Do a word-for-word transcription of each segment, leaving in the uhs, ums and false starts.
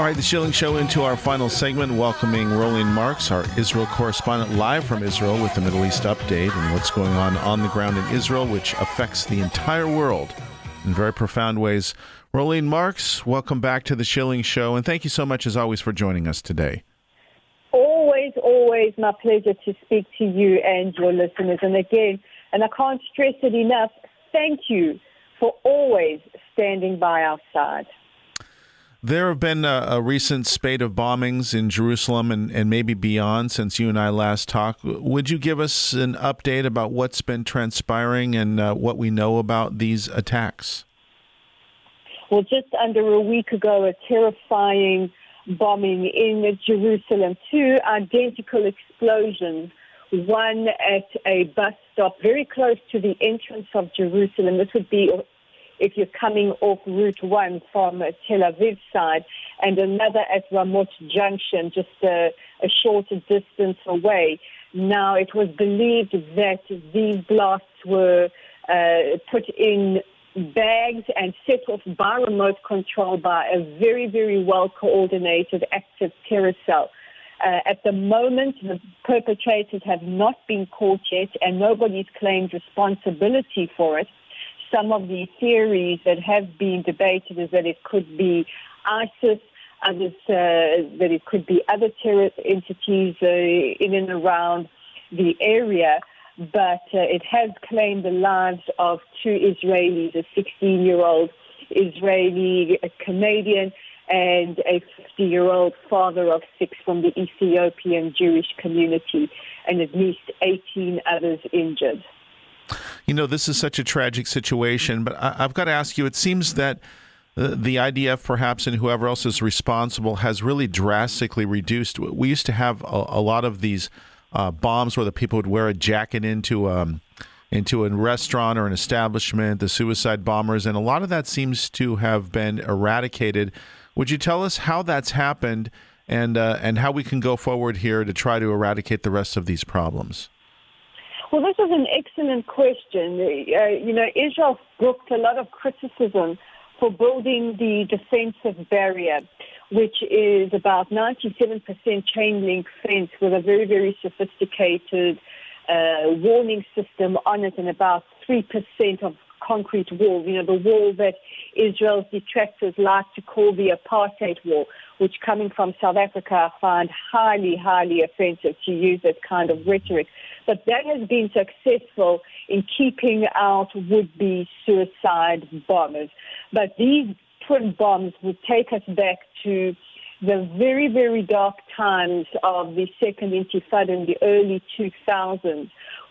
All right, the Schilling Show into our final segment, welcoming Roland Marks, our Israel correspondent, live from Israel with the Middle East update and what's going on on the ground in Israel, which affects the entire world in very profound ways. Roland Marks, welcome back to the Schilling Show, and thank you so much, as always, for joining us today. Always, always my pleasure to speak to you and your listeners. And again, and I can't stress it enough, thank you for always standing by our side. There have been a, a recent spate of bombings in Jerusalem and, and maybe beyond since you and I last talked. Would you give us an update about what's been transpiring and uh, what we know about these attacks? Well, just under a week ago, a terrifying bombing in Jerusalem. Two identical explosions, one at a bus stop very close to the entrance of Jerusalem. This would be if you're coming off Route one from Tel Aviv side, and another at Ramot Junction, just a, a shorter distance away. Now, it was believed that these blasts were uh, put in bags and set off by remote control by a very, very well-coordinated active terror cell. Uh, at the moment, the perpetrators have not been caught yet, and nobody's claimed responsibility for it. Some of the theories that have been debated is that it could be ISIS, others uh, that it could be other terrorist entities uh, in and around the area. But uh, it has claimed the lives of two Israelis, a sixteen-year-old Israeli a Canadian and a fifty-year-old father of six from the Ethiopian Jewish community, and at least eighteen others injured. You know, this is such a tragic situation, but I, I've got to ask you, it seems that uh, the I D F perhaps and whoever else is responsible has really drastically reduced. We used to have a, a lot of these uh, bombs where the people would wear a jacket into um, into a restaurant or an establishment, the suicide bombers, and a lot of that seems to have been eradicated. Would you tell us how that's happened and uh, and how we can go forward here to try to eradicate the rest of these problems? Well, this is an excellent question. Uh, you know, Israel brooked a lot of criticism for building the defensive barrier, which is about ninety-seven percent chain link fence with a very, very sophisticated uh, warning system on it, and about three percent of concrete wall, you know, the wall that Israel's detractors like to call the apartheid wall, which coming from South Africa I find highly, highly offensive to use that kind of rhetoric. But that has been successful in keeping out would-be suicide bombers. But these twin bombs would take us back to the very, very dark times of the Second Intifada in the early two thousands,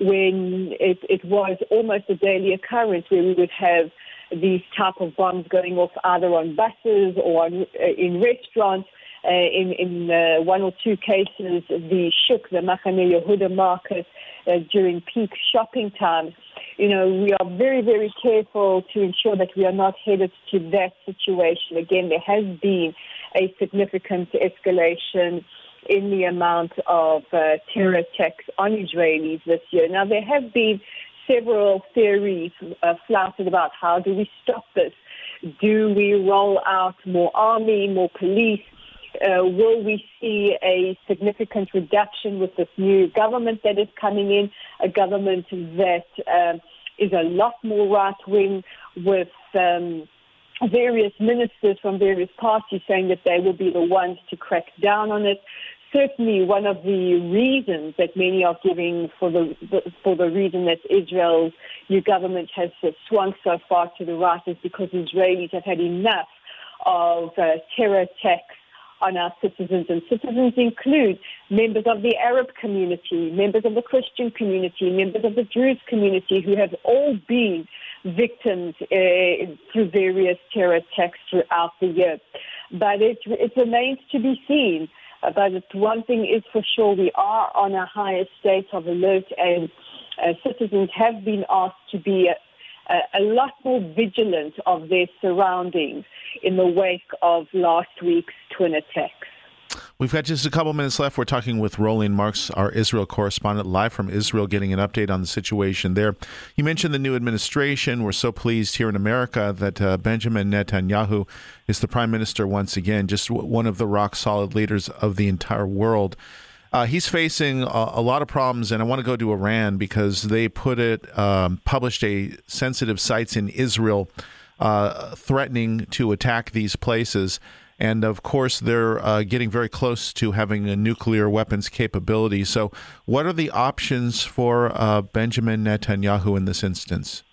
when it, it was almost a daily occurrence where we would have these type of bombs going off either on buses or on, uh, in restaurants. Uh, in in uh, one or two cases, the Shuk, the Machane Yehuda market, uh, during peak shopping times. You know, we are very, very careful to ensure that we are not headed to that situation. Again, there has been a significant escalation in the amount of uh, terror attacks on Israelis this year. Now, there have been several theories uh, flouted about how do we stop this? Do we roll out more army, more police? Uh, will we see a significant reduction with this new government that is coming in, a government that um, is a lot more right-wing, with um, various ministers from various parties saying that they will be the ones to crack down on it? Certainly, one of the reasons that many are giving for the for the reason that Israel's new government has swung so far to the right is because Israelis have had enough of uh, terror attacks on our citizens, and citizens include members of the Arab community, members of the Christian community, members of the Jewish community, who have all been victims uh, through various terror attacks throughout the year. But it, it remains to be seen. Uh, but one thing is for sure, we are on a higher state of alert, and uh, citizens have been asked to be a, a lot more vigilant of their surroundings in the wake of last week's twin attacks. We've got just a couple minutes left. We're talking with Rolene Marks, our Israel correspondent, live from Israel, getting an update on the situation there. You mentioned the new administration. We're so pleased here in America that uh, Benjamin Netanyahu is the prime minister once again, just w- one of the rock-solid leaders of the entire world. Uh, he's facing a, a lot of problems, and I want to go to Iran because they put it, um, published a sensitive sites in Israel uh, threatening to attack these places. And, of course, they're uh, getting very close to having a nuclear weapons capability. So what are the options for uh, Benjamin Netanyahu in this instance?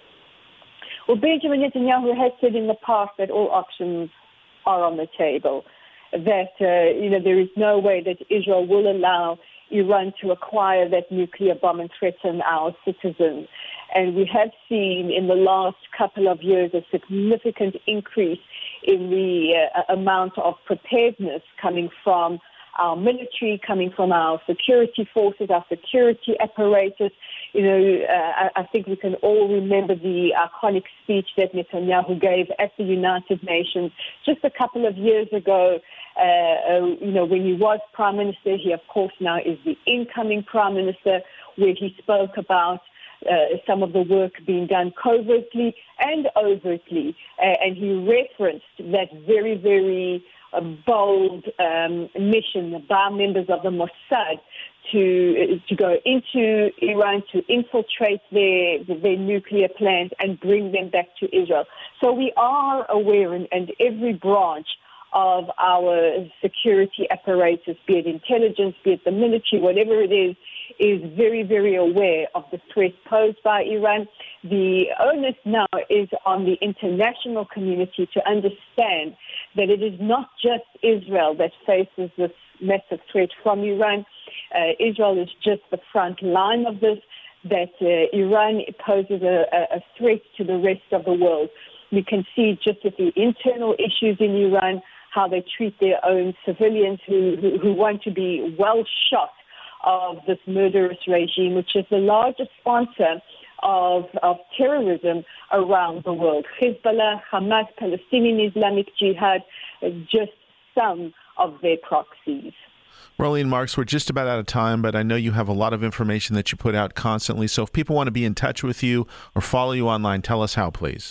Well, Benjamin Netanyahu has said in the past that all options are on the table, that, uh, you know, there is no way that Israel will allow Iran to acquire that nuclear bomb and threaten our citizens. And we have seen in the last couple of years a significant increase in the uh, amount of preparedness coming from our military, coming from our security forces, our security apparatus. You know, uh, I think we can all remember the iconic speech that Netanyahu gave at the United Nations just a couple of years ago. Uh, uh, you know, when he was prime minister, he of course now is the incoming prime minister, where he spoke about Uh, some of the work being done covertly and overtly. Uh, and he referenced that very, very uh, bold um, mission by members of the Mossad to uh, to go into Iran, to infiltrate their, their nuclear plant and bring them back to Israel. So we are aware, and, and every branch of our security apparatus, be it intelligence, be it the military, whatever it is, is very, very aware of the threat posed by Iran. The onus now is on the international community to understand that it is not just Israel that faces this massive threat from Iran. Uh, Israel is just the front line of this, that uh, Iran poses a, a threat to the rest of the world. We can see just with the internal issues in Iran, how they treat their own civilians who, who, who want to be well shot of this murderous regime, which is the largest sponsor of, of terrorism around the world. Hezbollah, Hamas, Palestinian Islamic Jihad, just some of their proxies. Rolene Marks, we're just about out of time, but I know you have a lot of information that you put out constantly. So if people want to be in touch with you or follow you online, tell us how, please.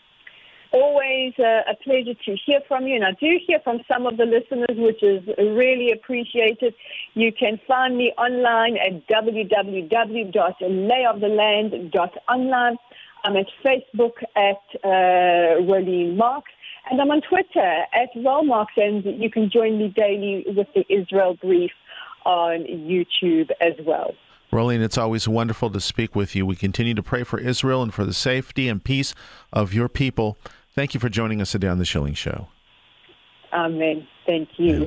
Always uh, a pleasure to hear from you, and I do hear from some of the listeners, which is really appreciated. You can find me online at w w w dot lay of the land dot online. I'm at Facebook at uh, Rolene Marks, and I'm on Twitter at Rolmarks, and you can join me daily with the Israel Brief on YouTube as well. Rolene, it's always wonderful to speak with you. We continue to pray for Israel and for the safety and peace of your people. Thank you for joining us today on The Schilling Show. Amen. Thank you.